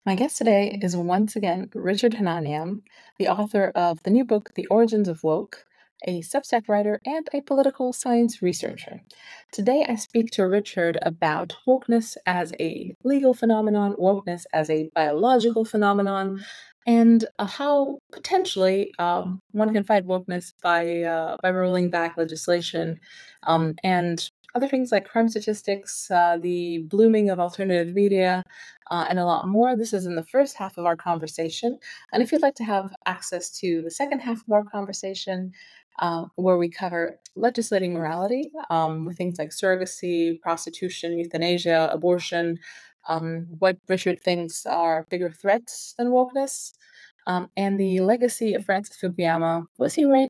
My guest today is once again Richard Hananian, the author of the new book, The Origins of Woke, a Substack writer and a political science researcher. Today, I speak to Richard about wokeness as a legal phenomenon, wokeness as a biological phenomenon, and how potentially one can fight wokeness by rolling back legislation and other things like crime statistics, the blooming of alternative media, and a lot more. This is in the first half of our conversation. And if you'd like to have access to the second half of our conversation, where we cover legislating morality with things like surrogacy, prostitution, euthanasia, abortion, what Richard thinks are bigger threats than wokeness, and the legacy of Francis Fukuyama. Was he right?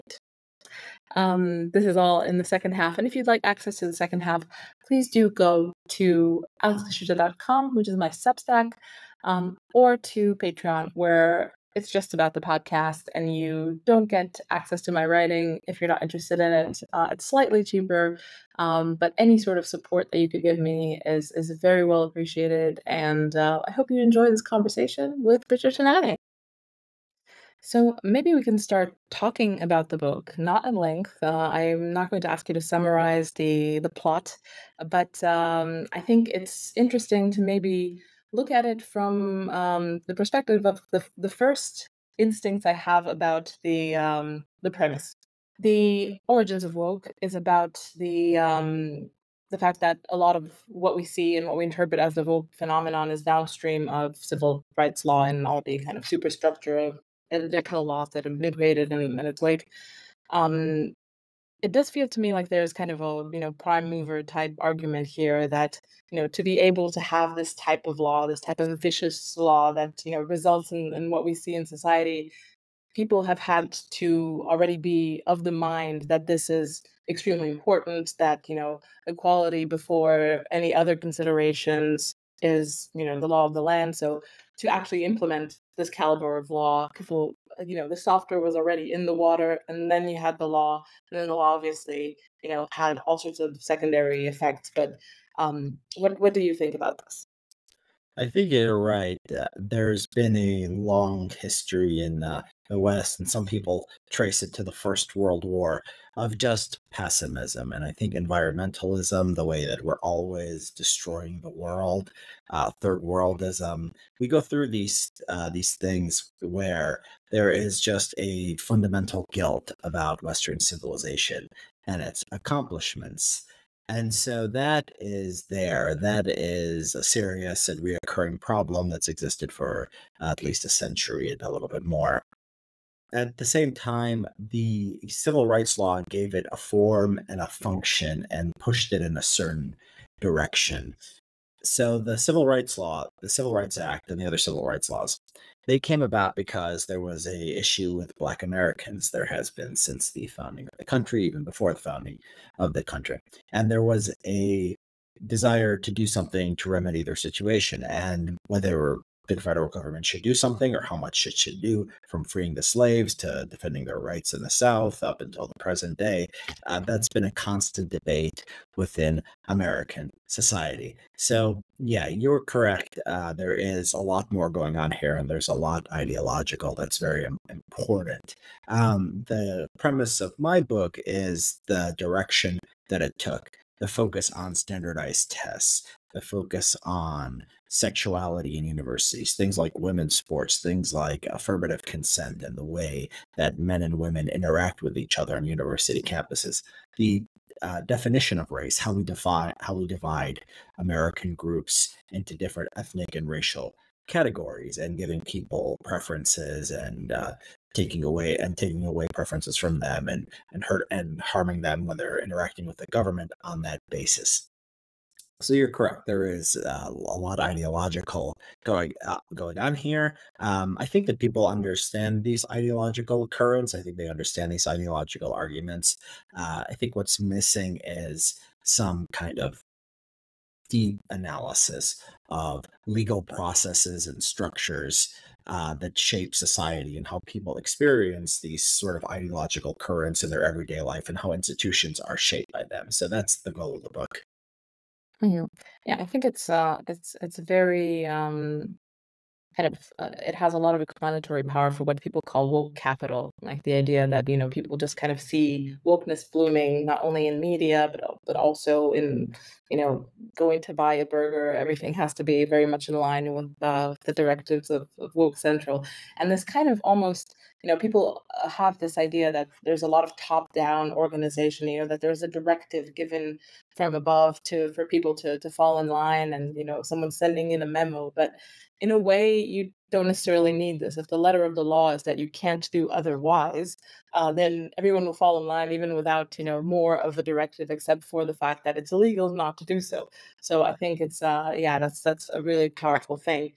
This is all in the second half. And if you'd like access to the second half, please do go to alexdesouza.com, which is my Substack, or to Patreon, where it's just about the podcast and you don't get access to my writing if you're not interested in it. It's slightly cheaper, but any sort of support that you could give me is very well appreciated. And I hope you enjoy this conversation with Richard Tanane. So maybe we can start talking about the book, not at length. I'm not going to ask you to summarize the plot, but I think it's interesting to maybe look at it from the perspective of the first instincts I have about the premise. The origins of woke is about the fact that a lot of what we see and what we interpret as the woke phenomenon is downstream of civil rights law and all the kind of superstructure of electoral laws that have been created in its wake. Um, it does feel to me like there's kind of a prime mover type argument here that to be able to have this type of law, this type of vicious law that results in what we see in society, people have had to already be of the mind that this is extremely important, that equality before any other considerations is the law of the land. So to actually implement this caliber of law, people, the software was already in the water, and then you had the law, and then the law obviously had all sorts of secondary effects. But what do you think about this? I think you're right. There's been a long history in the West, and some people trace it to the First World War of just pessimism. And I think environmentalism, the way that we're always destroying the world, third worldism, we go through these things where there is just a fundamental guilt about Western civilization and its accomplishments. And so that is there. That is a serious and reoccurring problem that's existed for at least a century and a little bit more. At the same time, the civil rights law gave it a form and a function and pushed it in a certain direction. So the civil rights law, the Civil Rights Act, and the other civil rights laws, they came about because there was a issue with Black Americans. There has been since the founding of the country, even before the founding of the country, and there was a desire to do something to remedy their situation, and whether the federal government should do something or how much it should do, from freeing the slaves to defending their rights in the South up until the present day. That's been a constant debate within American society. So, yeah, you're correct. There is a lot more going on here, and there's a lot ideological that's very important. The premise of my book is the direction that it took, the focus on standardized tests, the focus on sexuality in universities, things like women's sports, things like affirmative consent, and the way that men and women interact with each other on university campuses. The definition of race, how we divide American groups into different ethnic and racial categories, and giving people preferences and taking away preferences from them, and hurt and harming them when they're interacting with the government on that basis. So you're correct. There is a lot ideological going on here. I think that people understand these ideological currents. I think they understand these ideological arguments. I think what's missing is some kind of deep analysis of legal processes and structures that shape society, and how people experience these sort of ideological currents in their everyday life, and how institutions are shaped by them. So that's the goal of the book. Mhm. Yeah, I think it's very kind of it has a lot of explanatory power for what people call woke capital, like the idea that people just kind of see wokeness blooming not only in media but also in going to buy a burger. Everything has to be very much in line with the directives of Woke Central, and this kind of almost people have this idea that there's a lot of top-down organization, that there's a directive given from above for people to fall in line, and someone sending in a memo. But in a way, you don't necessarily need this. If the letter of the law is that you can't do otherwise, then everyone will fall in line even without more of a directive, except for the fact that it's illegal not to do so. So I think it's yeah, that's a really powerful thing.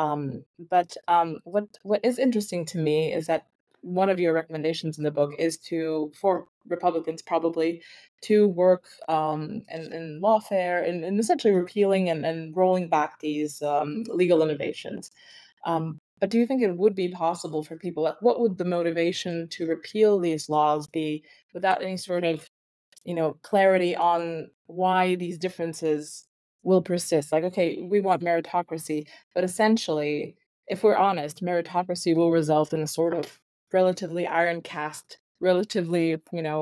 But what is interesting to me is that one of your recommendations in the book is for Republicans probably to work in lawfare and essentially repealing and rolling back these legal innovations. But do you think it would be possible for people? Like, what would the motivation to repeal these laws be without any sort of clarity on why these differences will persist? Like, okay, we want meritocracy, but essentially, if we're honest, meritocracy will result in a sort of relatively iron cast, relatively,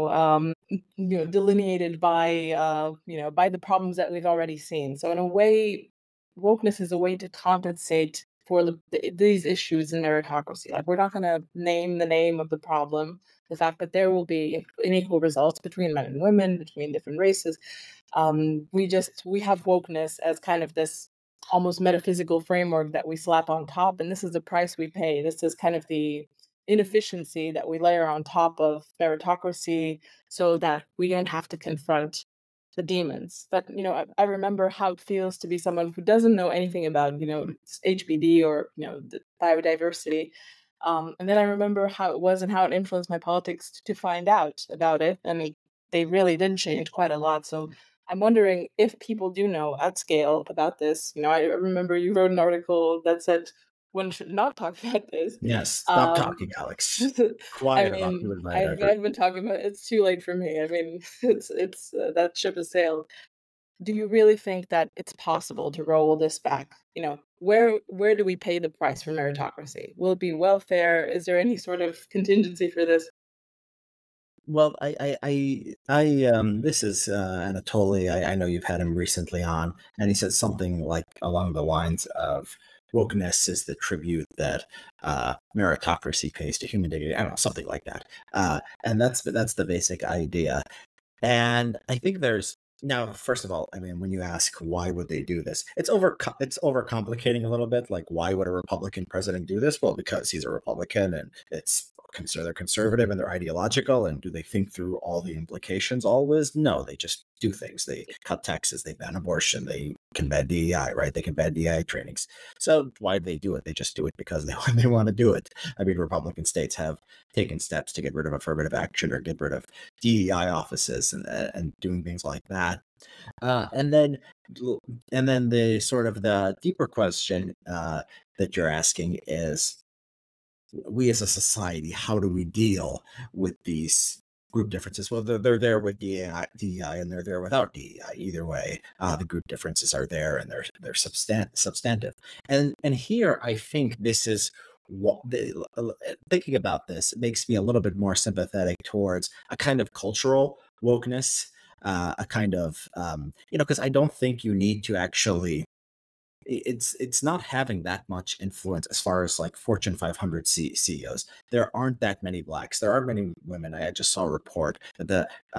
delineated by, by the problems that we've already seen. So in a way, wokeness is a way to compensate for these issues in meritocracy. Like, we're not going to name the name of the problem, the fact that there will be unequal results between men and women, between different races. We have wokeness as kind of this almost metaphysical framework that we slap on top, and this is the price we pay. This is kind of the inefficiency that we layer on top of meritocracy so that we don't have to confront the demons. But I remember how it feels to be someone who doesn't know anything about HBD or the biodiversity. And then I remember how it was and how it influenced my politics to find out about it, and they really did change quite a lot. So I'm wondering if people do know at scale about this. I remember you wrote an article that said one should not talk about this. Yes, stop Um, talking, Alex. I Quiet about mean, human I've biodiversity. been talking about it's too late for me. I mean, it's that ship has sailed. Do you really think that it's possible to roll this back? Where do we pay the price for meritocracy? Will it be welfare? Is there any sort of contingency for this? Well, this is Anatoly. I know you've had him recently on, and he said something like along the lines of wokeness is the tribute that meritocracy pays to human dignity. I don't know, something like that. And that's the basic idea. And I think there's now, first of all, I mean, when you ask why would they do this, it's overcomplicating a little bit. Like, why would a Republican president do this? Well, because he's a Republican, and they're conservative and they're ideological. And do they think through all the implications always? No, they just do things. They cut taxes, they ban abortion, they can ban DEI, right? They can ban DEI trainings. So why do they do it? They just do it because they want to do it. I mean, Republican states have taken steps to get rid of affirmative action or get rid of DEI offices and doing things like that. Uh, and then and then the sort of the deeper question that you're asking is, we as a society, how do we deal with these group differences? Well, they're there with DEI and they're there without DEI. Either way, the group differences are there and they're substantive. And here, I think this is what thinking about this makes me a little bit more sympathetic towards a kind of cultural wokeness, a kind of because I don't think you need to actually it's not having that much influence as far as like Fortune 500 CEOs. There aren't that many blacks. There aren't many women. I just saw a report that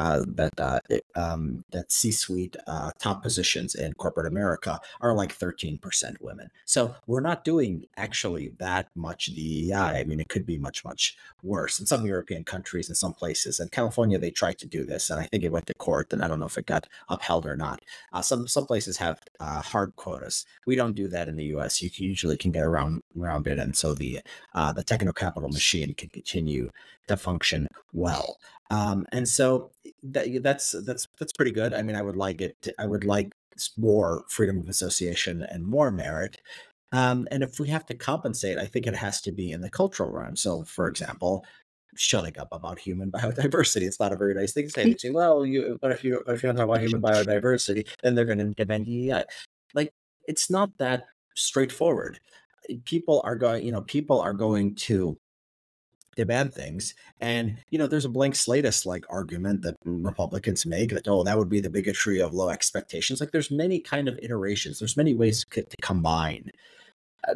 that C-suite top positions in corporate America are like 13% women. So we're not doing actually that much DEI. I mean, it could be much worse in some European countries, in some places. In California, they tried to do this, and I think it went to court, and I don't know if it got upheld or not. Some places have hard quotas. We don't do that in the U.S. You usually can get around it, and so the techno capital machine can continue to function well. And so that's pretty good. I mean, I would like I would like more freedom of association and more merit. And if we have to compensate, I think it has to be in the cultural realm. So, for example, shutting up about human biodiversity. It's not a very nice thing to say. They say, well, but if you don't talk about human biodiversity, then they're going to demand DEI. Like, it's not that straightforward. people are going to demand things. And, there's a blank slateist like argument that Republicans make that, oh, that would be the bigotry of low expectations. Like there's many kind of iterations. There's many ways to combine uh,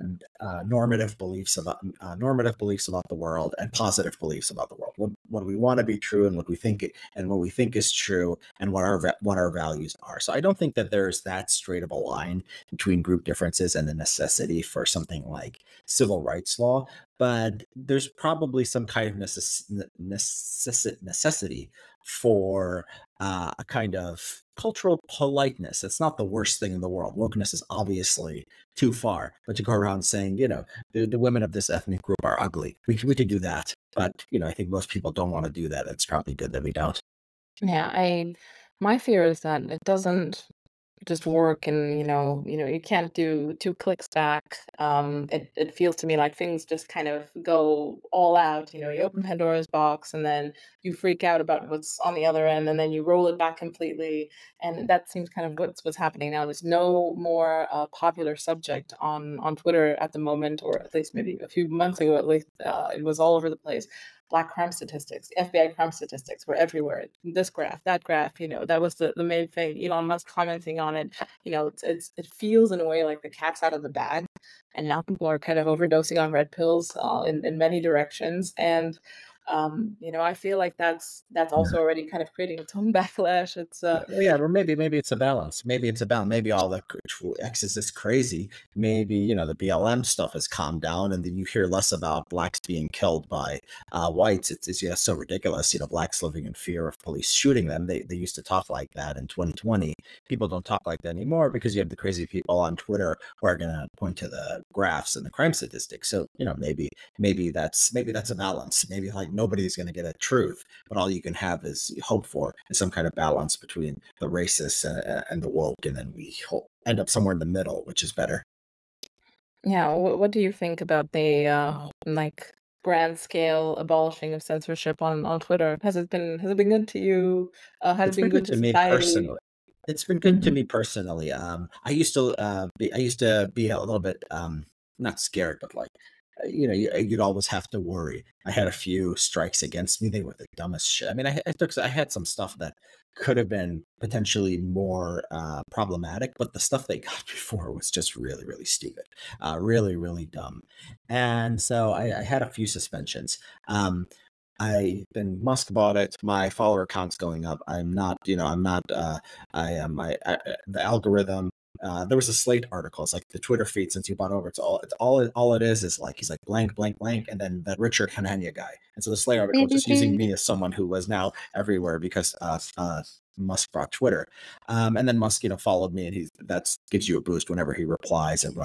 normative beliefs about the world and positive beliefs about the world. What we want to be true and what we think is true and what our values are. So I don't think that there's that straight of a line between group differences and the necessity for something like civil rights law. But there's probably some kind of necessity for a kind of cultural politeness. It's not the worst thing in the world. Wokeness is obviously too far, but to go around saying, the women of this ethnic group are ugly, we could do that. But I think most people don't want to do that. It's probably good that we don't. Yeah, my fear is that it doesn't just work, and you can't do two clicks back. It feels to me like things just kind of go all out. You open Pandora's box, and then you freak out about what's on the other end, and then you roll it back completely. And that seems kind of what's happening now. There's no more popular subject on Twitter at the moment, or at least maybe a few months ago. At least it was all over the place. Black crime statistics, FBI crime statistics were everywhere. This graph, that graph, that was the main thing. Elon Musk commenting on it. It feels in a way like the cat's out of the bag, and now people are kind of overdosing on red pills in many directions. And I feel like that's also already kind of creating its own backlash. It's Yeah, or maybe it's a balance. Maybe it's a balance. Maybe all the X is crazy. Maybe the BLM stuff has calmed down, and then you hear less about blacks being killed by whites. It's yeah, so ridiculous. Blacks living in fear of police shooting them. They used to talk like that in 2020. People don't talk like that anymore because you have the crazy people on Twitter who are going to point to the graphs and the crime statistics. So maybe that's a balance. Maybe like nobody's going to get a truth, but all you can have is hope for is some kind of balance between the racist and the woke, and then we end up somewhere in the middle, which is better. yeah. What do you think about the like grand scale abolishing of censorship on Twitter? Has it been good to you? Has it It's been been good good to to me society? personally. It's been good to Mhm. me personally. I used to be a little bit not scared, but like you'd always have to worry. I had a few strikes against me. They were the dumbest shit. I mean, I had some stuff that could have been potentially more problematic, but the stuff they got before was just really, really stupid, really, really dumb. And so I had a few suspensions. Um, I then Musk bought it. My follower count's going up. I'm not. I am. The algorithm. There was a Slate article. It's like the Twitter feed since you bought over. All it is like he's like blank blank blank, and then that Richard Hanania guy. And so the Slate article is just using me as someone who was now everywhere because Musk bought Twitter, and then Musk followed me, and that gives you a boost whenever he replies and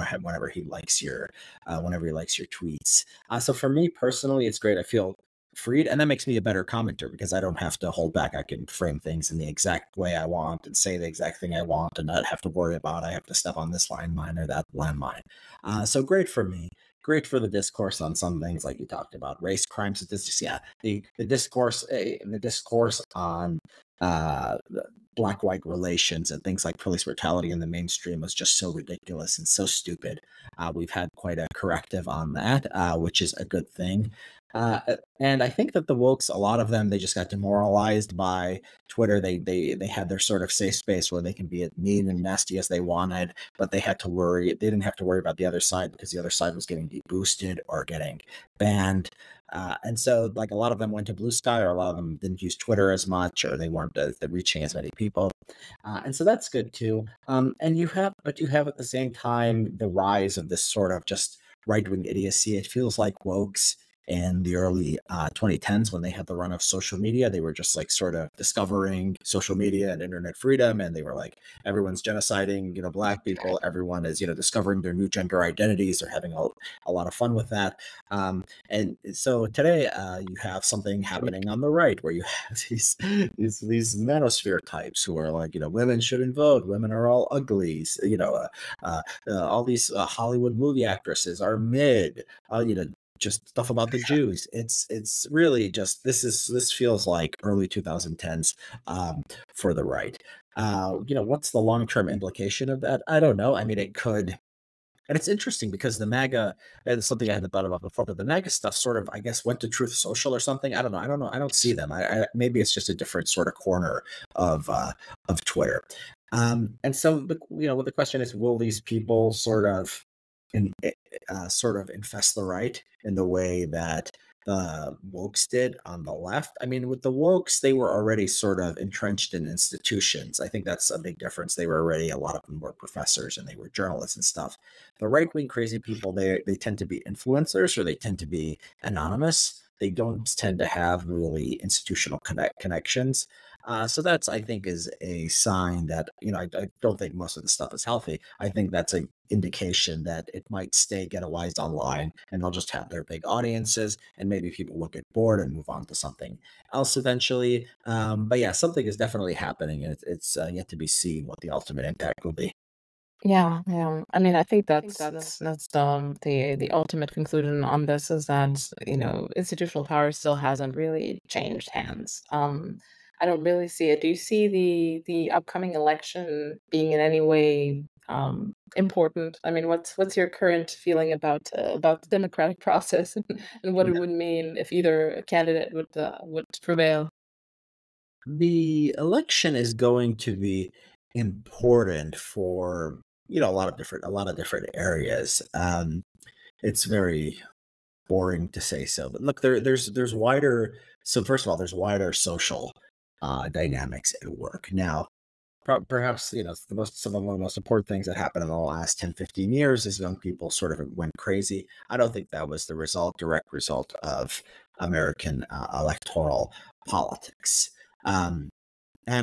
whenever he likes your tweets. So for me personally, it's great. I feel freed, and that makes me a better commenter because I don't have to hold back. I can frame things in the exact way I want and say the exact thing I want and not have to worry about I have to step on this landmine or that landmine. So great for me. Great for the discourse on some things like you talked about race, crime statistics. Yeah, the discourse on black white relations and things like police brutality in the mainstream was just so ridiculous and so stupid. We've had quite a corrective on that, which is a good thing. And I think that the wokes, a lot of them, they just got demoralized by Twitter. They had their sort of safe space where they can be as mean and nasty as they wanted, but they had to worry. They didn't have to worry about the other side because the other side was getting deboosted or getting banned. And so, like a lot of them went to Blue Sky, or a lot of them didn't use Twitter as much, or they weren't reaching as many people. And so that's good too. But you have at the same time the rise of this sort of just right wing idiocy. It feels like wokes in the early 2010s when they had the run of social media. They were just like sort of discovering social media and internet freedom, and they were like, everyone's genociding, black people. Everyone is, discovering their new gender identities. They're having a lot of fun with that. And so today, you have something happening on the right where you have these manosphere types who are like, women shouldn't vote, women are all uglies, all these Hollywood movie actresses are mid, just stuff about the Jews. It's really just this feels like early 2010s for the right. What's the long term implication of that? I don't know. I mean, it could And it's interesting because the MAGA, and it's something I hadn't thought about before, but the MAGA stuff sort of, I guess, went to Truth Social or something. I don't know. I don't know. I don't see them. Maybe it's just a different sort of corner of Twitter. And so the question is, will these people in, sort of infest the right in the way that the wokes did on the left? I mean, with the wokes, they were already sort of entrenched in institutions. I think that's a big difference. They were already, a lot of them were professors and they were journalists and stuff. The right wing crazy people, they tend to be influencers, or they tend to be anonymous. They don't tend to have really institutional connections. So that's, I think, is a sign that, I don't think most of the stuff is healthy. I think that's an indication that it might stay ghettoized online, and they'll just have their big audiences, and maybe people will get bored and move on to something else eventually. But yeah, something is definitely happening, and it's yet to be seen what the ultimate impact will be. Yeah, yeah. I mean, I think that's the ultimate conclusion on this is that, institutional power still hasn't really changed hands. I don't really see it. Do you see the upcoming election being in any way important? I mean, what's your current feeling about the democratic process and what it would mean if either candidate would prevail? The election is going to be important for a lot of different areas. It's very boring to say so, but look, there's wider. So first of all, there's wider social dynamics at work now. Perhaps some of the most important things that happened in the last 10, 15 years is young people sort of went crazy. I don't think that was the direct result of American electoral politics. Um, and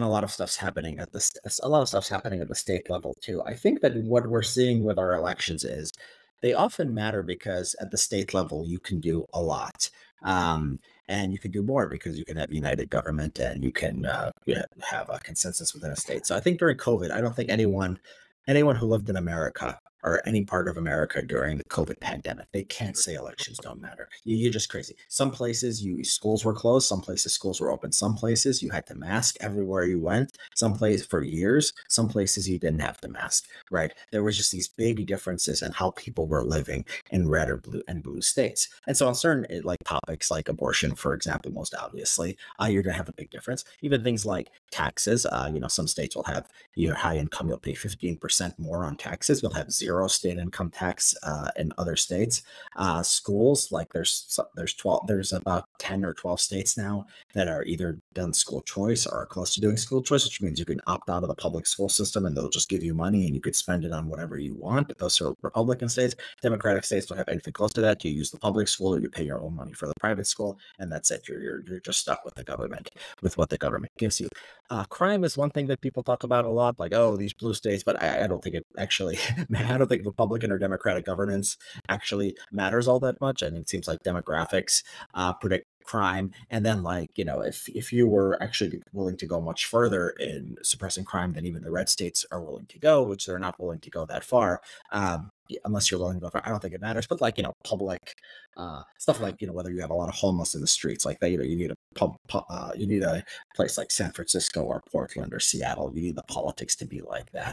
a lot of stuff's happening at the state level too. I think that what we're seeing with our elections is they often matter because at the state level you can do a lot. Um, and you can do more because you can have united government, and you can have a consensus within a state. So I think during COVID, I don't think anyone who lived in America or any part of America during the COVID pandemic, they can't say elections don't matter. You're just crazy. Some places, schools were closed. Some places, schools were open. Some places, you had to mask everywhere you went. Some places for years. Some places, you didn't have to mask. Right? There was just these big differences in how people were living in red or blue states. And so on certain like topics like abortion, for example, most obviously, you're going to have a big difference. Even things like taxes. Some states will have your high income, you'll pay 15% more on taxes. You'll have zero state income tax in other states. Schools, like there's about 10 or 12 states now that are either done school choice or are close to doing school choice, which means you can opt out of the public school system and they'll just give you money and you could spend it on whatever you want. But those are Republican states. Democratic states don't have anything close to that. You use the public school or you pay your own money for the private school, and that's it. You're just stuck with the government, with what the government gives you. Crime is one thing that people talk about a lot, like, oh, these blue states, but I don't think it actually, I don't think Republican or Democratic governance actually matters all that much. And it seems like demographics predict crime. And then, like, if you were actually willing to go much further in suppressing crime than even the red states are willing to go, which they're not willing to go that far, unless you're willing to go far, I don't think it matters. But like, public stuff, like, whether you have a lot of homeless in the streets, like that, you need a you need a place like San Francisco or Portland or Seattle. You need the politics to be like that.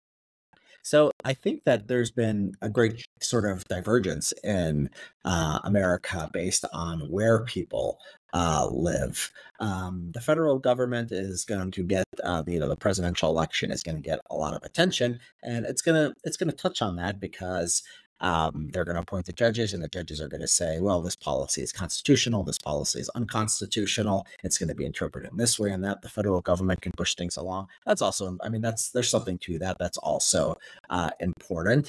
So I think that there's been a great sort of divergence in America based on where people live. The federal government is going to get, the presidential election is going to get a lot of attention, and it's gonna touch on that because they're going to appoint the judges, and the judges are going to say, well, this policy is constitutional, this policy is unconstitutional. It's going to be interpreted in this way and that. The federal government can push things along. That's also, I mean, there's something to that. That's also important.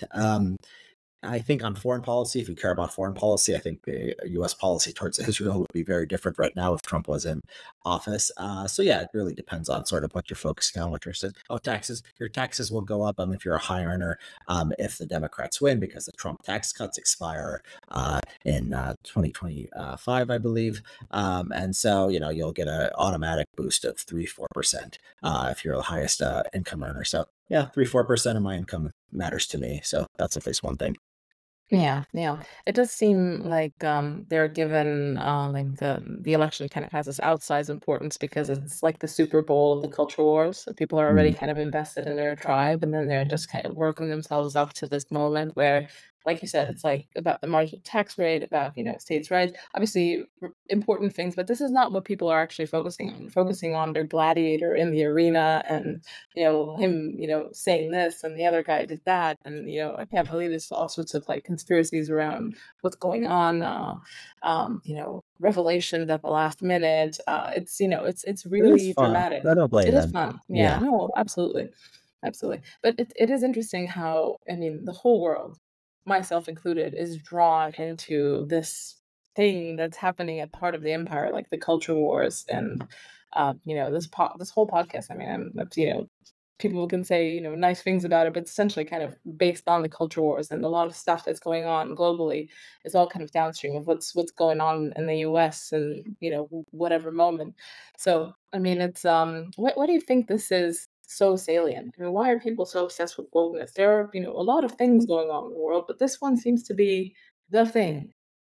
I think on foreign policy, if you care about foreign policy, I think the U.S. policy towards Israel would be very different right now if Trump was in office. So yeah, it really depends on sort of what you're focusing on, what you're saying. Oh, taxes, your taxes will go up if you're a high earner, if the Democrats win, because the Trump tax cuts expire in 2025, I believe. And so, you'll get an automatic boost of 3-4% if you're the highest income earner. So yeah, 3-4% of my income matters to me. So that's at least one thing. Yeah, yeah. It does seem like they're given like the election kind of has this outsized importance because it's like the Super Bowl of the culture wars. So people are already Mm. kind of invested in their tribe, and then they're just kind of working themselves up to this moment where, like you said, it's like about the marginal tax rate, about states' rights, obviously important things, but this is not what people are actually focusing on. Focusing on their gladiator in the arena, and him, saying this and the other guy did that. And, I can't believe there's all sorts of like conspiracies around what's going on, revelations at the last minute. It's It is really fun. dramatic. I don't blame It is them. fun. Yeah, Yeah. no, absolutely. Absolutely. But it is interesting how, I mean, the whole world, myself included, is drawn into this thing that's happening at part of the empire, like the culture wars. And this whole podcast, I mean, people can say, nice things about it, but it's essentially kind of based on the culture wars, and a lot of stuff that's going on globally is all kind of downstream of what's going on in the US and, whatever moment. So, I mean, it's what do you think this is so salient? I mean, why are people so obsessed with wokeness? There are, a lot of things going on in the world, but this one seems to be the thing.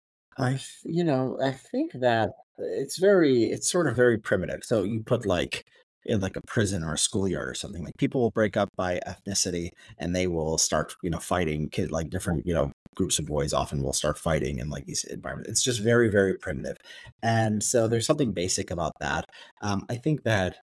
I think that it's sort of very primitive. So you put like in like a prison or a schoolyard or something, like people will break up by ethnicity and they will start, fighting like different, groups of boys often will start fighting in like these environments. It's just very, very primitive. And so there's something basic about that. I think that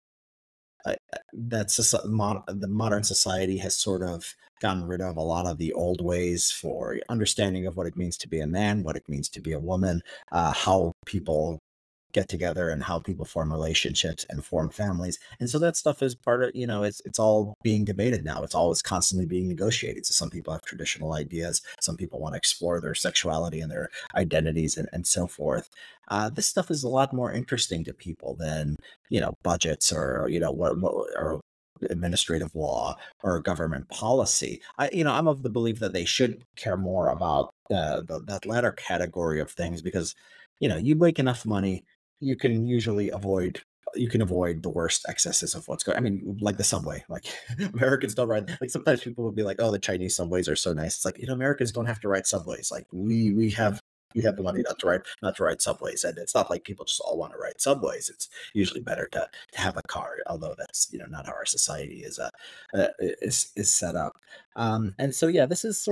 the modern society has sort of gotten rid of a lot of the old ways for understanding of what it means to be a man, what it means to be a woman, how people get together and how people form relationships and form families. And so that stuff is part of, it's all being debated now. It's always constantly being negotiated. So some people have traditional ideas, some people want to explore their sexuality and their identities and so forth. This stuff is a lot more interesting to people than, budgets or, what or administrative law or government policy. I'm of the belief that they should care more about that latter category of things because, you make enough money, you can usually avoid the worst excesses of what's going. I mean, like the subway. Like Americans don't ride. Like sometimes people will be like, "Oh, the Chinese subways are so nice." It's like Americans don't have to ride subways. Like we have the money not to ride subways, and it's not like people just all want to ride subways. It's usually better to have a car, although that's not how our society is set up. And so yeah,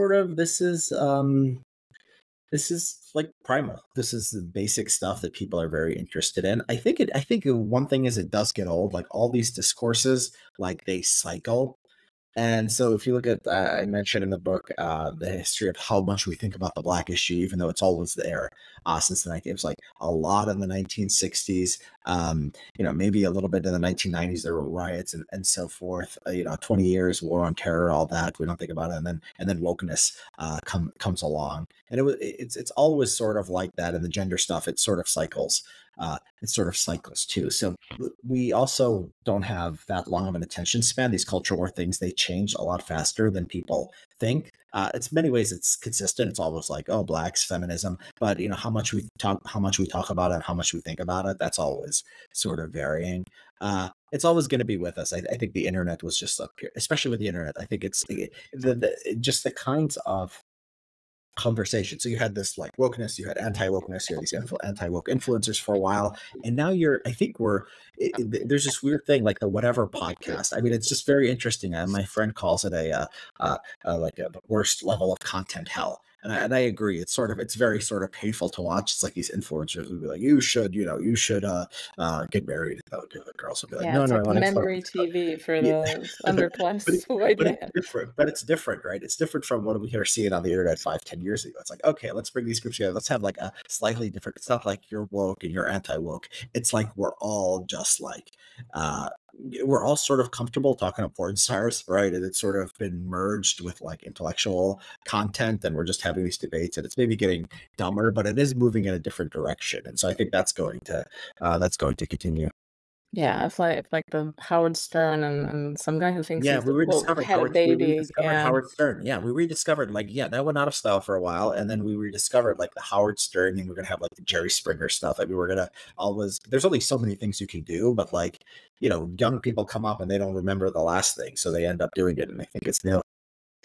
this is like primal. This is the basic stuff that people are very interested in. I think one thing is it does get old. Like all these discourses, like they cycle. And so if you look at, I mentioned in the book, the history of how much we think about the black issue, even though it's always there since it was like a lot in the 1960s, maybe a little bit in the 1990s, there were riots and so forth, 20 years, war on terror, all that. We don't think about it. And then wokeness comes along. And it's always sort of like that. And the gender stuff, it sort of cycles too. So we also don't have that long of an attention span. These culture war things, they change a lot faster than people think. It's many ways it's consistent. It's always like, oh, blacks, feminism, but how much we talk about it, how much we think about it, that's always sort of varying. It's always going to be with us. I think the internet was just up here, especially with the internet. I think it's just the kinds of conversation. So you had this like wokeness, you had anti-wokeness, you had these anti-woke influencers for a while, and now I think there's this weird thing like the whatever podcast. I mean, it's just very interesting. My friend calls it like the worst level of content hell. And I agree. It's very sort of painful to watch. It's like these influencers would be like, you should get married. The girls would be like, Yeah, no, it's no, I like want to explore. memory TV for Yeah. those but underclass it, white but it's man. different. But it's different, right? It's different from what we were seeing on the internet 5, 10 years ago. It's like, okay, let's bring these groups together. Let's have like a slightly different. It's not like you're woke and you're anti-woke. It's like we're all just like uh we're all sort of comfortable talking to porn stars, right? And it's sort of been merged with like intellectual content, and we're just having these debates, and it's maybe getting dumber, but it is moving in a different direction. And so I think that's going to continue. Yeah, it's like the Howard Stern and some guy who thinks Yeah, he's the quote head of We baby. rediscovered Yeah. Howard Stern. Yeah, we rediscovered like yeah, that went out of style for a while, and then we rediscovered like the Howard Stern, and we're gonna have like the Jerry Springer stuff. I mean, we're gonna always. There's only so many things you can do, but like young people come up and they don't remember the last thing, so they end up doing it, and I think it's new.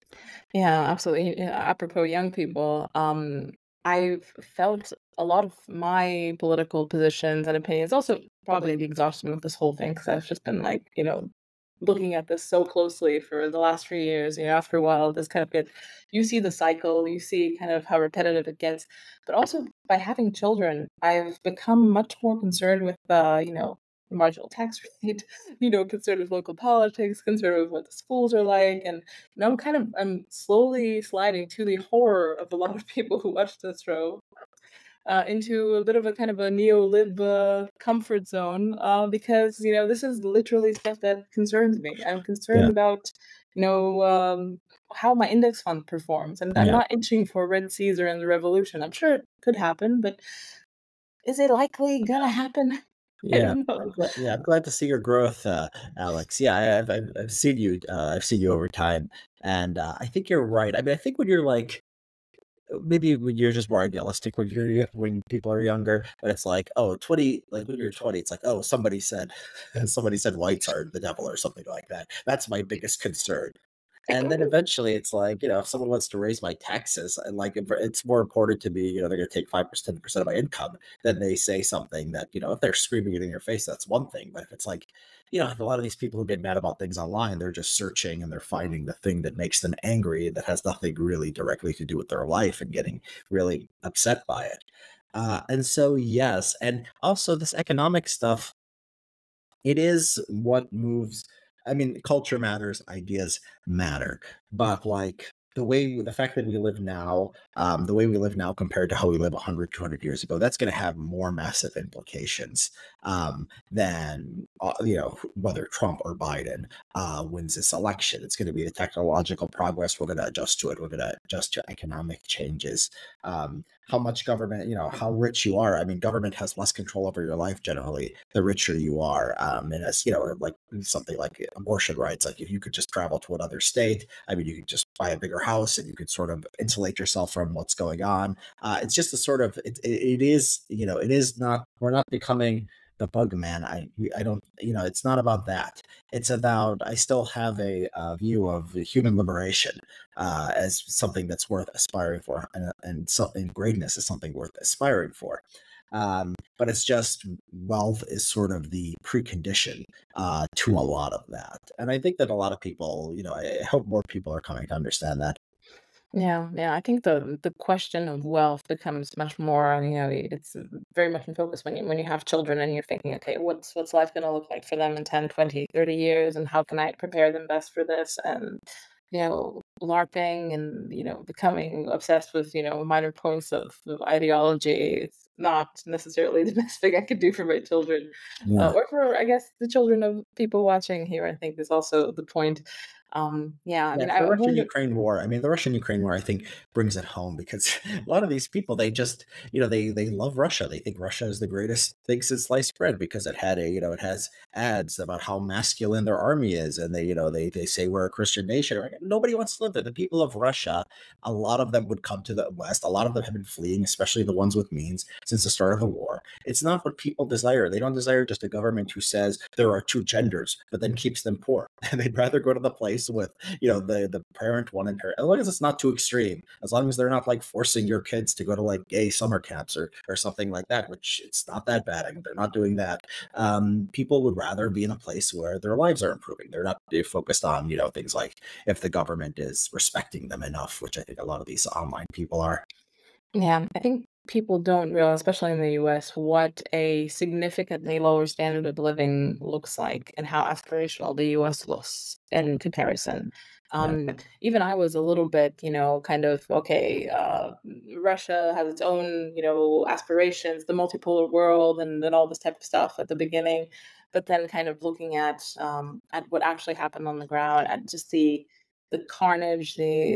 Yeah, absolutely. Yeah, apropos young people, I've felt a lot of my political positions and opinions, also probably the exhaustion of this whole thing, because I've just been like, looking at this so closely for the last 3 years. After a while, this kind of you see the cycle, you see kind of how repetitive it gets. But also by having children, I've become much more concerned with, the marginal tax rate, concerned with local politics, concerned with what the schools are like, and now I'm slowly sliding to the horror of a lot of people who watch this show, into a bit of a kind of a neo-lib, comfort zone, because, this is literally stuff that concerns me. I'm concerned Yeah. about, you know, um, how my index fund performs, and I'm Yeah. not itching for Red Caesar and the revolution. I'm sure it could happen, but is it likely gonna happen? I Yeah, don't know. I'm glad to see your growth, Alex. Yeah, I've seen you, I've seen you over time, and I think you're right. I mean, I think when you're like, maybe when you're just more idealistic when when people are younger, but it's like, oh, 20, like when you're 20, it's like, oh, somebody said, somebody said whites are the devil or something like that. That's my biggest concern. And then eventually it's like, if someone wants to raise my taxes, and like it's more important to me, they're going to take 5%, 10% of my income, then they say something that, if they're screaming it in your face, that's one thing. But if it's like, a lot of these people who get mad about things online, they're just searching and they're finding the thing that makes them angry that has nothing really directly to do with their life and getting really upset by it. And so, yes. And also, this economic stuff, it is what moves. I mean, culture matters, ideas matter, but like the fact that we live now, the way we live now compared to how we live 100, 200 years ago, that's going to have more massive implications than, whether Trump or Biden wins this election. It's going to be the technological progress. We're going to adjust to it. We're going to adjust to economic changes. How much government, how rich you are. I mean, government has less control over your life generally, the richer you are. And as like something like abortion rights, like if you could just travel to another state, I mean, you could just buy a bigger house and you could sort of insulate yourself from what's going on. It's just a sort of, it is, it is not, we're not becoming the bug man. I don't, it's not about that. It's about, I still have a, view of human liberation as something that's worth aspiring for, and greatness is something worth aspiring for. But it's just wealth is sort of the precondition to a lot of that, and I think that a lot of people, I hope more people are coming to understand that. Yeah, yeah. I think the question of wealth becomes much more, it's very much in focus when you have children and you're thinking, okay, what's life going to look like for them in 10, 20, 30 years, and how can I prepare them best for this? And LARPing and becoming obsessed with minor points of ideology. It's not necessarily the best thing I could do for my children, Yeah. or for, I guess, the children of people watching here. I think is also the point. Yeah, I Yeah, mean, it's the I wonder. Russian-Ukraine war. I mean, the Russian-Ukraine war, I think, brings it home because a lot of these people, they just, they love Russia. They think Russia is the greatest thing since sliced bread because it had it has ads about how masculine their army is, and they say we're a Christian nation. Right? Nobody wants to live there. The people of Russia, a lot of them would come to the West. A lot of them have been fleeing, especially the ones with means, since the start of the war. It's not what people desire. They don't desire just a government who says there are two genders, but then keeps them poor. And they'd rather go to the place with the parent one and her, as long as it's not too extreme, as long as they're not like forcing your kids to go to like gay summer camps or something like that, which it's not that bad. I mean, they're not doing that. People would rather be in a place where their lives are improving. They're not focused on things like if the government is respecting them enough, which I think a lot of these online people are. Yeah, I think people don't realize, especially in the US, what a significantly lower standard of living looks like and how aspirational the US looks in comparison. Yeah. Even I was a little bit, kind of, okay, Russia has its own, aspirations, the multipolar world, and then all this type of stuff at the beginning. But then kind of looking at what actually happened on the ground and just the carnage,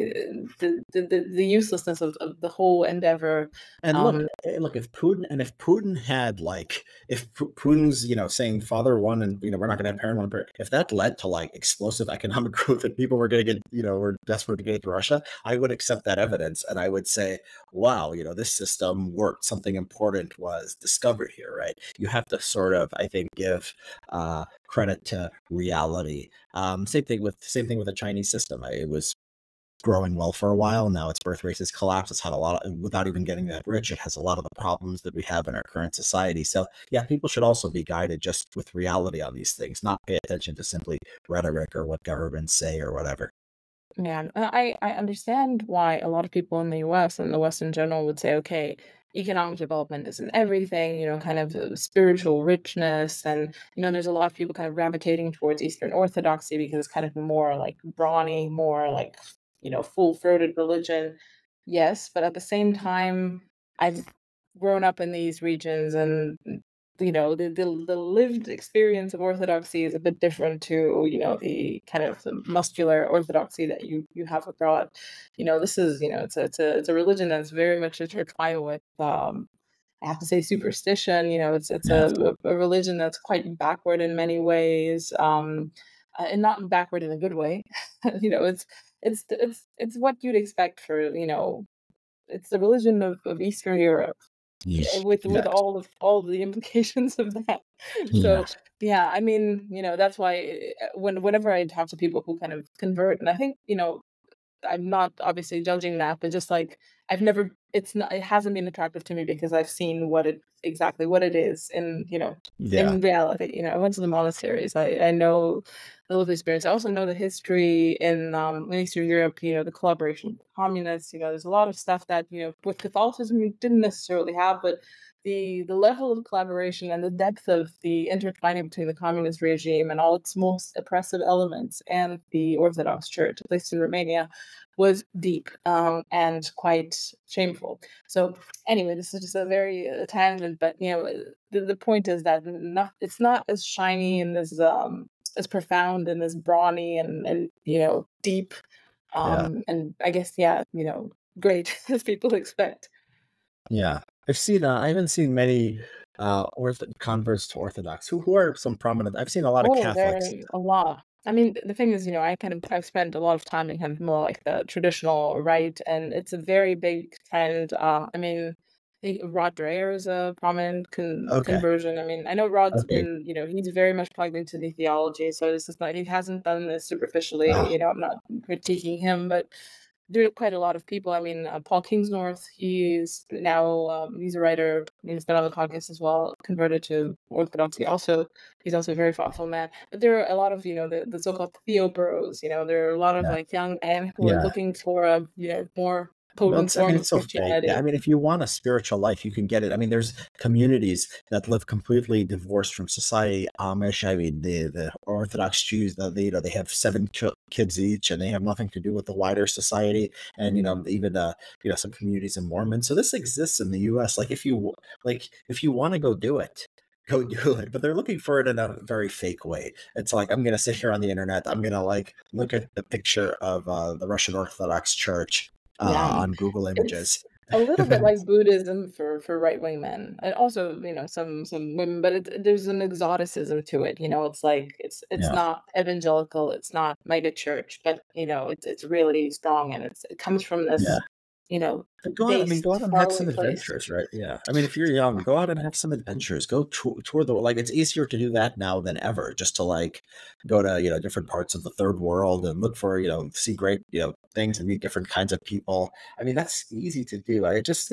the uselessness of the whole endeavor. And look, Um, look, if Putin had like, if Putin's, saying father one and, we're not going to have parent one, if that led to like explosive economic growth and people were going to get, were desperate to get to Russia, I would accept that evidence. And I would say, wow, this system worked. Something important was discovered here, right? You have to sort of, I think, give credit to reality. Same thing with the Chinese system. It was growing well for a while. Now its birth rate has collapsed. It's had a lot of, without even getting that rich, it has a lot of the problems that we have in our current society. So yeah, people should also be guided just with reality on these things, not pay attention to simply rhetoric or what governments say or whatever. Yeah, and I understand why a lot of people in the US and the West in general would say, okay, economic development isn't everything, kind of spiritual richness. And, there's a lot of people kind of gravitating towards Eastern Orthodoxy because it's kind of more like brawny, more like, full-throated religion. Yes, but at the same time, I've grown up in these regions and the lived experience of orthodoxy is a bit different to the kind of the muscular orthodoxy that you have abroad. This is it's a religion that's very much intertwined with I have to say superstition. It's Yeah. a religion that's quite backward in many ways, and not backward in a good way. It's what you'd expect for it's the religion of Eastern Europe Yeesh. with Yes. all of the implications of that. So, Yes. yeah, I mean, that's why whenever I talk to people who kind of convert, and I think, I'm not obviously judging that, but just like it hasn't been attractive to me because I've seen exactly what it is Yeah. in reality. I went to the monasteries. I know the lived experience. I also know the history in Eastern Europe, the collaboration with communists, there's a lot of stuff that, with Catholicism you didn't necessarily have, but the level of collaboration and the depth of the intertwining between the communist regime and all its most oppressive elements and the Orthodox Church, at least in Romania, was deep and quite shameful. So anyway, this is just a very tangent, but the point is that it's not as shiny and as profound and as brawny and deep, Yeah. and I guess yeah, great as people expect. Yeah. I haven't seen many converts to Orthodox who are some prominent. I've seen a lot of Oh, there Catholics. a lot. I mean, the thing is, I've spent a lot of time in kind of more like the traditional right, and it's a very big trend. I mean, I think Rod Dreher is a prominent Okay. conversion. I mean, I know Rod's Okay. been, he's very much plugged into the theology, so this is not he hasn't done this superficially. I'm not critiquing him, but there are quite a lot of people. I mean, Paul Kingsnorth, he's a writer. He's been on the podcast as well, converted to Orthodoxy. Also, he's also a very thoughtful man. But there are a lot of the so-called theoporos. There are a lot of Yeah. like young men who are Yeah. looking for a more Well, potent I mean, form it's of so fake. Yeah, I Christianity. mean, if you want a spiritual life, you can get it. I mean, there's communities that live completely divorced from society. Amish, I mean, the Orthodox Jews, they have seven kids each, and they have nothing to do with the wider society. And even some communities in Mormon. So this exists in the U.S. If you want to go do it, go do it. But they're looking for it in a very fake way. It's like I'm gonna sit here on the internet. I'm gonna look at the picture of the Russian Orthodox Church Yeah, on Google it's Images. a little bit like Buddhism for right-wing men, and also, some women, but there's an exoticism to it, it's like it's Yeah. not evangelical, it's not mega church, but, it's really strong, and it comes from Yeah. this, But go out, I mean, base, go out and have faraway some place. adventures, right? Yeah. I mean, if you're young, go out and have some adventures. Go tour it's easier to do that now than ever, just to go to, different parts of the third world and look for, see great, things and meet different kinds of people. I mean, that's easy to do.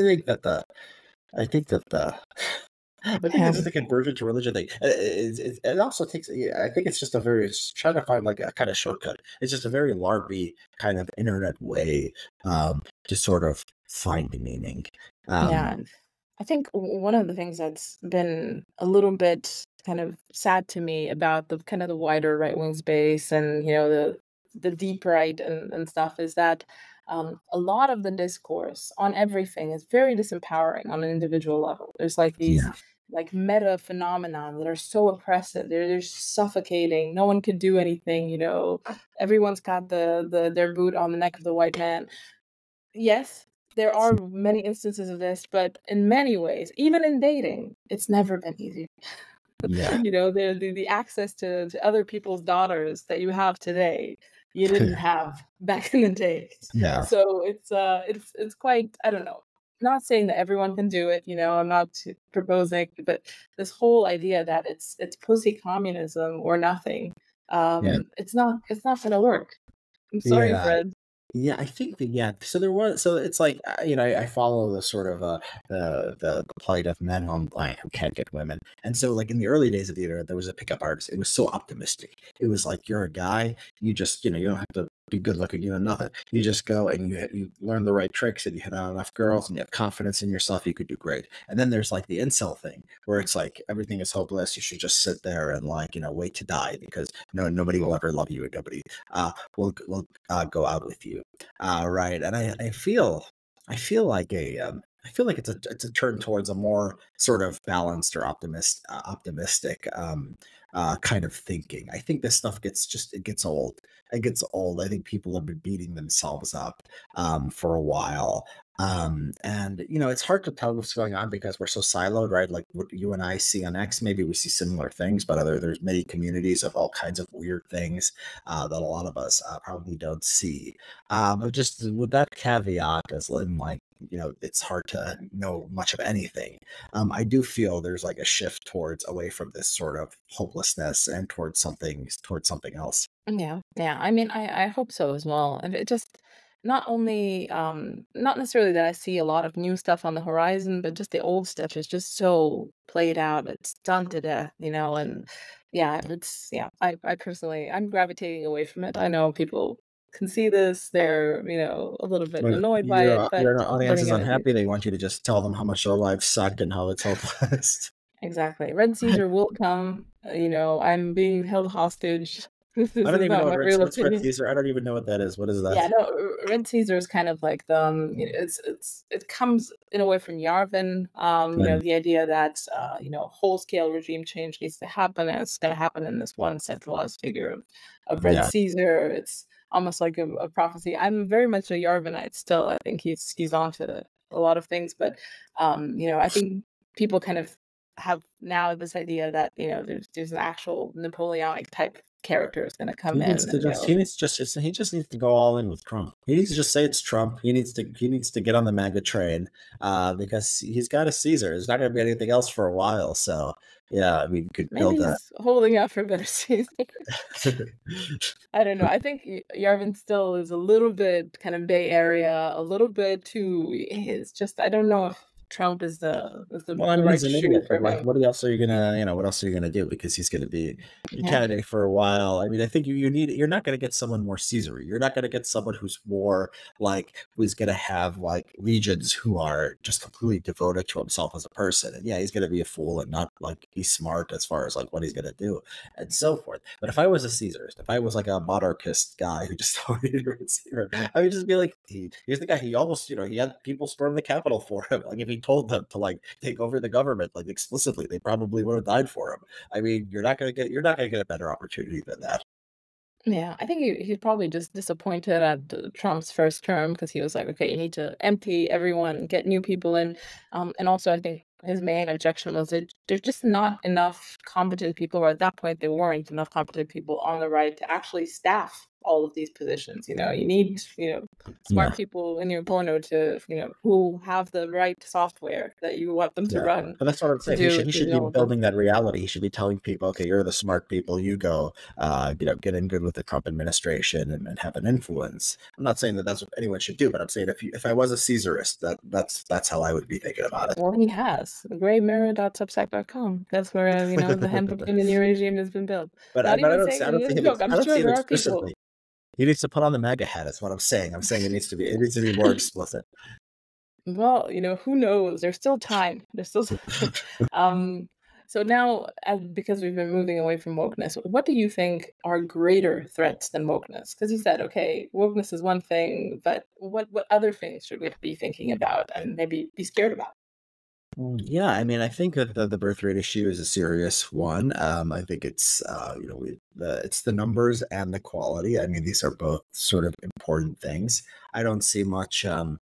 I think that the I think Yeah, this is the conversion to religion thing. It also takes. Yeah, I think it's just a very trying to find like a kind of shortcut. It's just a very larpy kind of internet way to sort of find the meaning. Um, yeah. I think one of the things that's been a little bit kind of sad to me about the kind of the wider right wing space and the deep right and stuff is that a lot of the discourse on everything is very disempowering on an individual level. There's like these yeah, like meta phenomena that are so oppressive. They're suffocating. No one can do anything. Everyone's got their boot on the neck of the white man. Yes, there are many instances of this, but in many ways, even in dating, it's never been easy. yeah, The access to other people's daughters that you have today, you didn't have back in the day. yeah, So it's quite, I don't know. Not saying that everyone can do it, I'm not proposing, but this whole idea that it's pussy communism or nothing, yeah, it's not gonna work. I'm sorry, yeah. Fred. Yeah, I think that yeah. So there was so it's like I follow the sort of the plight of men who can't get women, and so like in the early days of the internet, there was a pickup artist. It was so optimistic. It was like you're a guy, you just you don't have to be good looking, nothing. You just go and you learn the right tricks, and you hit on enough girls, and you have confidence in yourself. You could do great. And then there's like the incel thing, where it's like everything is hopeless. You should just sit there and like wait to die because nobody will ever love you, and nobody will go out with you. Right, and I feel like I feel like it's a turn towards a more sort of balanced or optimistic kind of thinking. I think this stuff it gets old. It gets old. I think people have been beating themselves up for a while. And it's hard to tell what's going on because we're so siloed, right? Like what you and I see on X, maybe we see similar things, but there's many communities of all kinds of weird things that a lot of us probably don't see. But just with that caveat, as in like, it's hard to know much of anything. I do feel there's like a shift towards away from this sort of hopelessness and towards something else. Yeah, yeah. I mean, I hope so as well. And it just not only not necessarily that I see a lot of new stuff on the horizon, but just the old stuff is just so played out. It's done to death, and yeah, yeah. I personally I'm gravitating away from it. I know people can see this, they're, a little bit When annoyed by it, but your what are audience you is gonna do? unhappy, they want you to just tell them how much their lives suck and how it's hopeless. Exactly. Red Caesar will come. I'm being held hostage. I This don't is even not know my real what's Red opinion. Teaser. I don't even know what that is. What is Yeah, that? no, Red Caesar is kind of like the, it comes in a way from Yarvin, Mm, the idea that, whole scale regime change needs to happen, and it's gonna happen in this one centralized figure of Red yeah. Caesar. It's almost like a prophecy. I'm very much a Yarvinite still. I think he's on to a lot of things, but, I think people kind of have now this idea that, there's an actual Napoleonic type character is gonna come in and, He just needs to go all in with Trump. He needs to just say it's Trump. He needs to get on the MAGA train, because he's got a Caesar. There's not gonna be anything else for a while. So yeah, I mean, you could maybe build a he's holding out for better seas. I don't know. I think Yarvin still is a little bit kind of Bay Area, a little bit too. It's just I don't know if Trump is Well, I the mean, he's right an shoe idiot, for but like, him. what else are you gonna do? Because he's gonna be a Yeah, candidate for a while. I mean, I think you're not gonna get someone more Caesar. You're not gonna get someone who's more who's gonna have like legions who are just completely devoted to himself as a person. And yeah, he's gonna be a fool and not like be smart as far as like what he's gonna do and so forth. But if I was a Caesarist, if I was like a monarchist guy who just wanted to receiver, I would just be like, he's the guy. He almost, he had people storm the Capitol for him. Like if he told them to like take over the government, like explicitly, they probably would have died for him. I mean, you're not gonna get a better opportunity than that. yeah. I think he's probably just disappointed at Trump's first term because he was like, okay, you need to empty everyone, get new people in, and also I think his main objection was that there's just not enough competent people, or at that point there weren't enough competent people on the right to actually staff all of these positions. You need smart Yeah. people in your corner to who have the right software that you want them to Yeah, run but that's what I'm to saying. He do should he to should be all of them. building that reality. He should be telling people, okay, you're the smart people. You go, get in good with the Trump administration and have an influence. I'm not saying that that's what anyone should do, but I'm saying if I was a Caesarist, that's how I would be thinking about it. Well, he has. graymirror.substack.com. That's where, the hemp opinion regime has been built. Not But even saying I it don't is see a him. joke. I'm I don't sure see him there are people. explicitly. He needs to put on the MAGA hat. That's what I'm saying. I'm saying it needs to be more explicit. Well, who knows? There's still time. There's still time. um, so now, because we've been moving away from wokeness, what do you think are greater threats than wokeness? Because you said, okay, wokeness is one thing, but what other things should we be thinking about and maybe be scared about? Yeah, I mean, I think that the birth rate issue is a serious one. I think it's it's the numbers and the quality. I mean, these are both sort of important things. I don't see much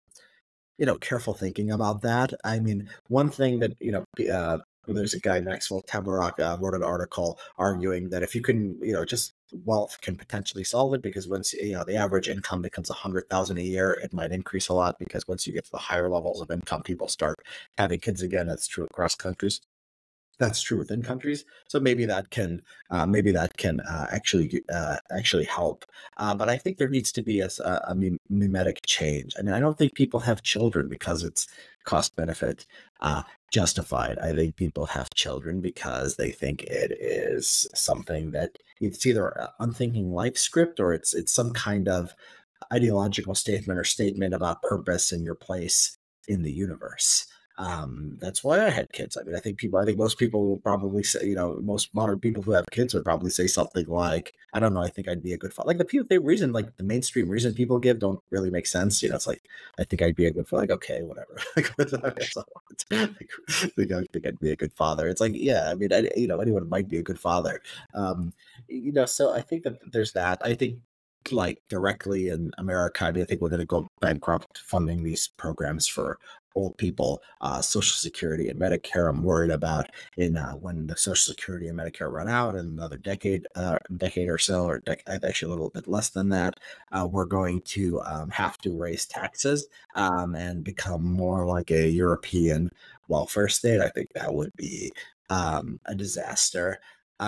careful thinking about that. I mean, one thing that there's a guy Maxwell Tabarrok wrote an article arguing that if you can, just wealth can potentially solve it because once the average income becomes 100,000 a year, it might increase a lot because once you get to the higher levels of income, people start having kids again. That's true across countries. that's true within countries. So maybe that can actually help. But I think there needs to be a mimetic change. I mean, I don't think people have children because it's cost benefit uh, justified. I think people have children because they think it is something that it's either an unthinking life script or it's some kind of ideological statement or statement about purpose and your place in the universe. That's why I had kids. I mean, I think most people will probably say, most modern people who have kids would probably say something like, I don't know, I think I'd be a good father. Like the reason, like the mainstream reason people give don't really make sense. It's like, I think I'd be a good father. Like, okay, whatever. Like, it's I think I'd be a good father. It's like, yeah, I mean, anyone might be a good father. Um, so I think that there's that. I think like directly in America, I mean, I think we're going to go bankrupt funding these programs for old people, Social Security and Medicare. I'm worried about in when the Social Security and Medicare run out in another decade or so, or actually a little bit less than that. We're going to have to raise taxes and become more like a European welfare state. I think that would be a disaster.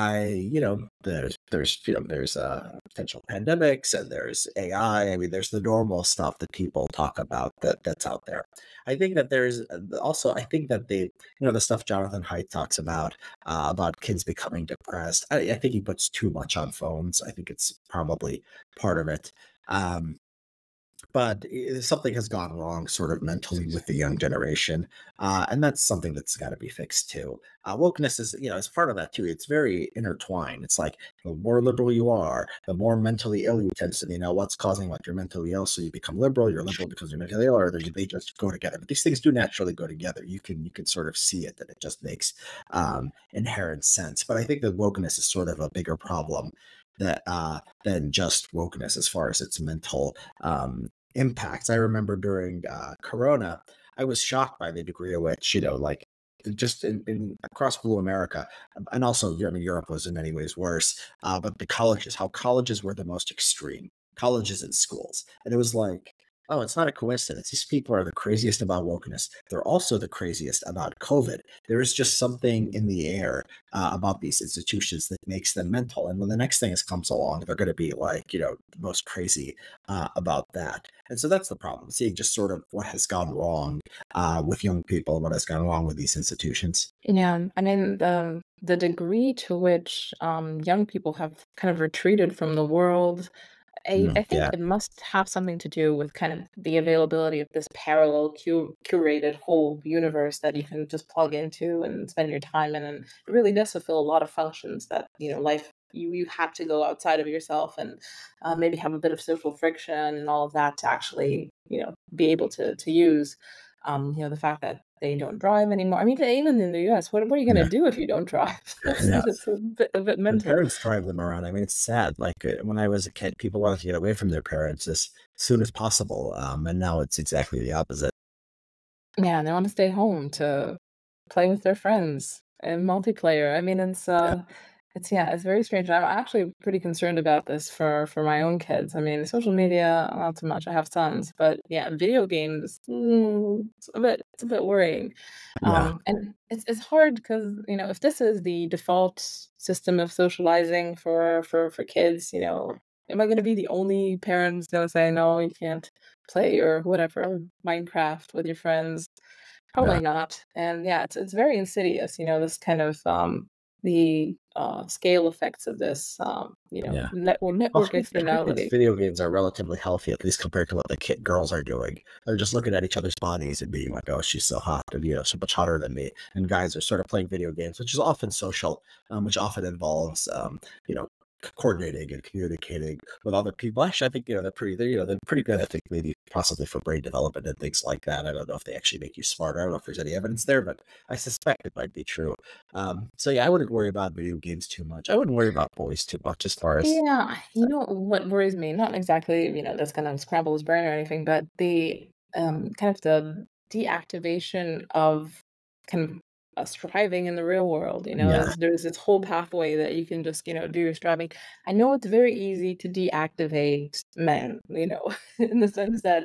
There's potential pandemics and there's AI. I mean, there's the normal stuff that people talk about that's out there. I think that there's also, I think that the stuff Jonathan Haidt talks about kids becoming depressed. I think he puts too much on phones. I think it's probably part of it. Um, but something has gone wrong sort of mentally with the young generation, and that's something that's got to be fixed too. Wokeness is, as part of that too. It's very intertwined. It's like the more liberal you are, the more mentally ill you tend to. What's causing what? You're mentally ill, so you become liberal. You're liberal because you're mentally ill, or they just go together. But these things do naturally go together. You can sort of see it, that it just makes inherent sense. But I think that wokeness is sort of a bigger problem that than just wokeness as far as its mental impacts. I remember during Corona, I was shocked by the degree to which, like just in across blue America, and also, I mean, Europe was in many ways worse. But how colleges were the most extreme, colleges and schools, and it was like, oh, it's not a coincidence. These people are the craziest about wokeness. They're also the craziest about COVID. There is just something in the air about these institutions that makes them mental. And when the next thing comes along, they're going to be like, the most crazy about that. And so that's the problem, seeing just sort of what has gone wrong with young people, what has gone wrong with these institutions. Yeah, and then the degree to which young people have kind of retreated from the world, I think Yeah, it must have something to do with kind of the availability of this parallel curated whole universe that you can just plug into and spend your time in, and it really does fulfill a lot of functions that life you have to go outside of yourself and maybe have a bit of social friction and all of that to actually be able to use. The fact that they don't drive anymore. I mean, even in the U.S., what are you going yeah, to do if you don't drive? That's yeah. just a bit The mental. parents drive them around. I mean, it's sad. Like when I was a kid, people wanted to get away from their parents as soon as possible, and now it's exactly the opposite. Yeah, and they want to stay home to play with their friends and multiplayer. I mean, Yeah, it's yeah, it's very strange. I'm actually pretty concerned about this for my own kids. I mean, social media, not so much. I have sons, but yeah, video games, it's a bit worrying. yeah. And it's hard because if this is the default system of socializing for kids, am I going to be the only parents that will say no, you can't play or whatever Minecraft with your friends? Yeah. Probably not. And yeah, it's very insidious, this kind of the scale effects of this Yeah. network I think externality. video games are relatively healthy, at least compared to what the girls are doing. They're just looking at each other's bodies and being like, "Oh, she's so hot," and so much hotter than me. And guys are sort of playing video games, which is often social, which often involves, you know, coordinating and communicating with other people. Actually, I think they're pretty good. I think maybe possibly for brain development and things like that. I don't know if they actually make you smarter. I don't know if there's any evidence there, but I suspect it might be true. So yeah, I wouldn't worry about video games too much. I wouldn't worry about boys too much as far as Yeah, what worries me, not exactly, that's gonna scramble his brain or anything, but the kind of the deactivation of kind of striving in the real world. yeah, There's this whole pathway that you can just, do your striving. I know it's very easy to deactivate men, in the sense that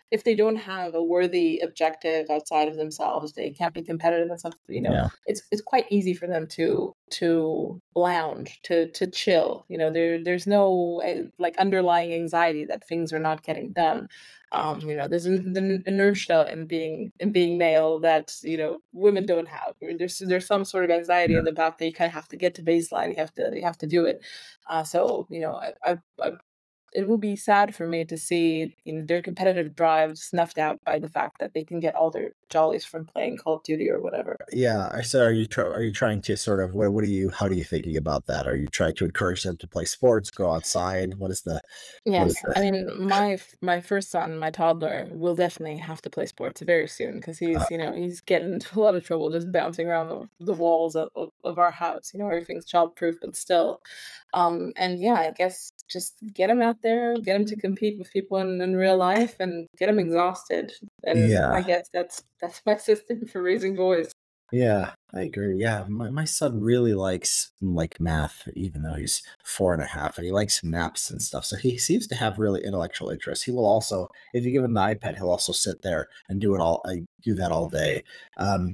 if they don't have a worthy objective outside of themselves, they can't be competitive and stuff, Yeah. it's quite easy for them to lounge, to chill. There's no like underlying anxiety that things are not getting done. There's an inertia in being male that women don't have. I mean, there's some sort of anxiety in the back that you kind of have to get to baseline. You have to do it. So it will be sad for me to see their competitive drive snuffed out by the fact that they can get all their jollies from playing Call of Duty or whatever. Yeah, I said, are you trying to sort of what do you how do you thinking about that? Are you trying to encourage them to play sports, go outside? What is Yes, I the mean, my first son, my toddler, will definitely have to play sports very soon because uh, he's getting into a lot of trouble just bouncing around the walls of our house. Everything's childproof, but still. And yeah, I guess just get him out there, get him to compete with people in real life, and get him exhausted. And I yeah. guess that's my system for raising boys. Yeah, I agree. Yeah, my son really likes like math, even though he's 4.5, and he likes maps and stuff. So he seems to have really intellectual interest. He will also, if you give him the iPad, he'll also sit there and do it all. I do that all day. Um,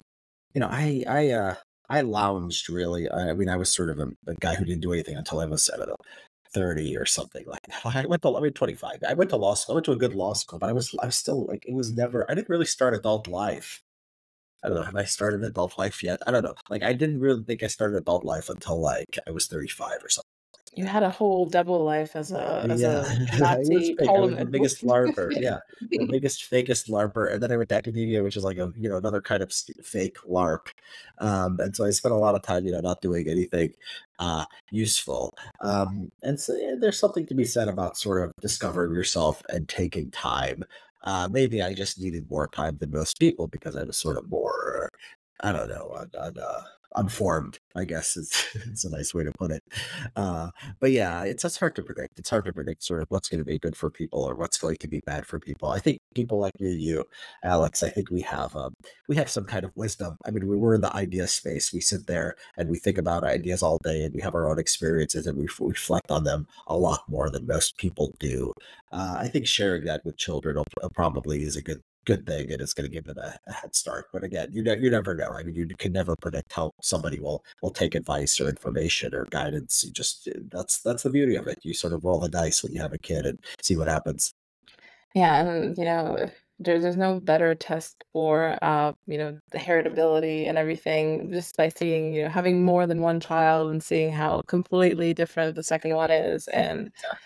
I lounged really. I mean, I was sort of a guy who didn't do anything until I was, I don't know, 30 or something like that. I mean, 25. I went to law school. I went to a good law school, but I was still like, it was never, I didn't really start adult life. I don't know. Have I started adult life yet? I don't know. Like, I didn't really think I started adult life until like I was 35 or something. You had a whole double life as a Yeah, it was Nazi fake. I was the parliament. biggest LARPer. Yeah, the biggest, fakest LARPer, and then I went to academia, which is like a another kind of fake LARP. And so I spent a lot of time, not doing anything useful. And so there's something to be said about sort of discovering yourself and taking time. Maybe I just needed more time than most people because I was sort of more, I don't know, unformed. I guess is is a nice way to put it. Uh, but yeah, it's hard to predict. It's hard to predict sort of what's going to be good for people or what's going to be bad for people. I think people like me and you, Alex, I think we have some kind of wisdom. I mean, we're in the idea space. We sit there and we think about ideas all day, and we have our own experiences, and we reflect on them a lot more than most people do. I think sharing that with children probably is a good thing, and it's going to give it a head start. But again, you never know. I mean, you can never predict how somebody will take advice or information or guidance. You just that's the beauty of it. You sort of roll the dice when you have a kid and see what happens. Yeah, and there's no better test for the heritability and everything just by seeing, having more than one child and seeing how completely different the second one is. And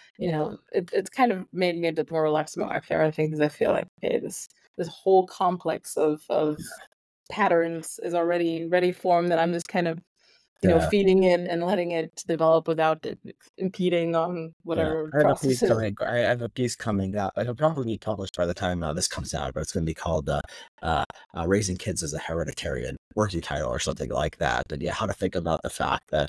it's kind of made me a bit more relaxed about my parenting because I feel like, okay, this whole complex of patterns is already ready formed, that I'm just kind of Yeah. feeding it and letting it develop without it impeding on Yeah, whatever I have a piece processes. coming. I have a piece coming out. It'll probably be published by the time this comes out, but it's going to be called uh, "Raising Kids as a Hereditarian," working title or something like that. And yeah, how to think about the fact that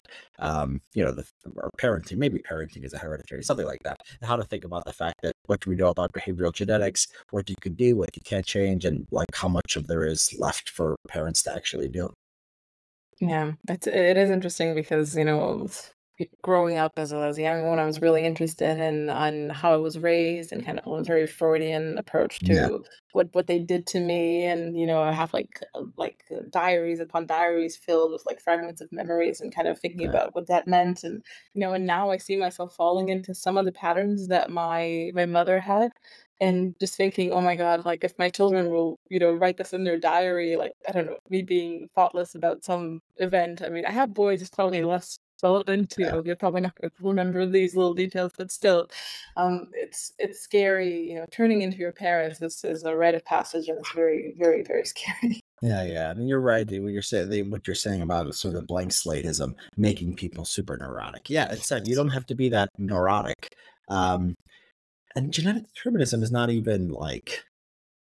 or parenting, maybe parenting is a hereditary, something like that. And how to think about the fact that what we know about behavioral genetics, what you can do, what you can't change, and like how much of there is left for parents to actually do. Yeah, it is interesting because growing up as a young one, I was really interested in on how I was raised and kind of a very Freudian approach Yeah, to what they did to me. And I have diaries upon diaries filled with like fragments of memories and kind of thinking yeah, about what that meant. And and now I see myself falling into some of the patterns that my mother had. And just thinking, oh my God, like if my children will, write this in their diary, like, I don't know, me being thoughtless about some event. I mean, I have boys, it's probably less relevant, yeah. you're probably not going to remember these little details, but still, it's scary, turning into your parents. This is a rite of passage, and it's very, very, very scary. Yeah, yeah. I mean, you're right. What you're saying, what you're saying about sort of blank slateism, making people super neurotic. Yeah, it's said you don't have to be that neurotic. Um, and genetic determinism is not even like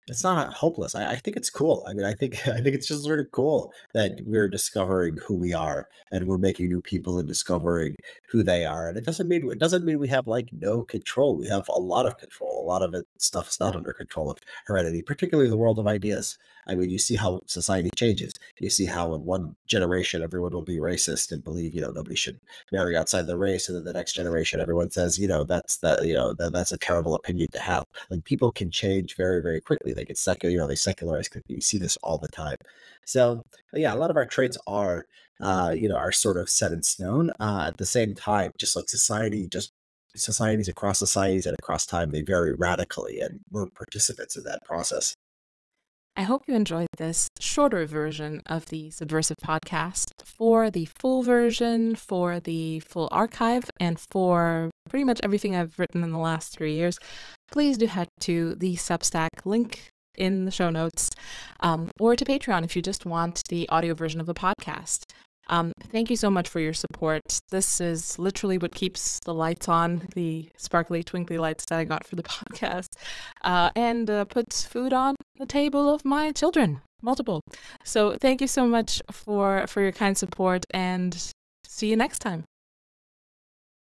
It's not hopeless. I think it's cool. I mean, I think it's just sort of cool that we're discovering who we are and we're making new people and discovering who they are. And it doesn't mean we have like no control. We have a lot of control. A lot of it stuff is not under control of heredity, particularly the world of ideas. I mean, you see how society changes. You see how in one generation everyone will be racist and believe, nobody should marry outside the race, and then the next generation everyone says, that's a terrible opinion to have. Like people can change very, very quickly. They get secular, they secularize quickly. You see this all the time. So yeah, a lot of our traits are sort of set in stone. At the same time, just like societies across societies and across time, they vary radically, and we're participants in that process. I hope you enjoyed this shorter version of the Subversive podcast. For the full version, for the full archive, and for pretty much everything I've written in the last 3 years, please do head to the Substack link in the show notes, or to Patreon if you just want the audio version of the podcast. Thank you so much for your support. This is literally what keeps the lights on, the sparkly, twinkly lights that I got for the podcast, and puts food on the table of my children, multiple. So thank you so much for your kind support, and see you next time.